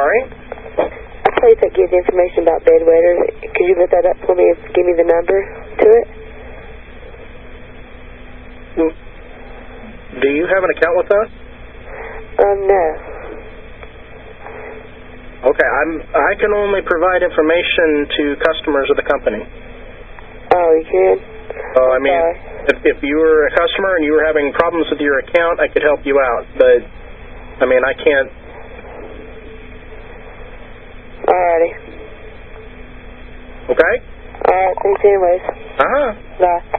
sorry? A place that gives information about bedwetters. Could you look that up for me and give me the number to it? Do you have an account with us? No. Okay, I can only provide information to customers of the company. Oh, you can? I mean, if you were a customer and you were having problems with your account, I could help you out. But, I mean, I can't. Alrighty. Okay? Alright, thanks anyways. Uh-huh. Bye.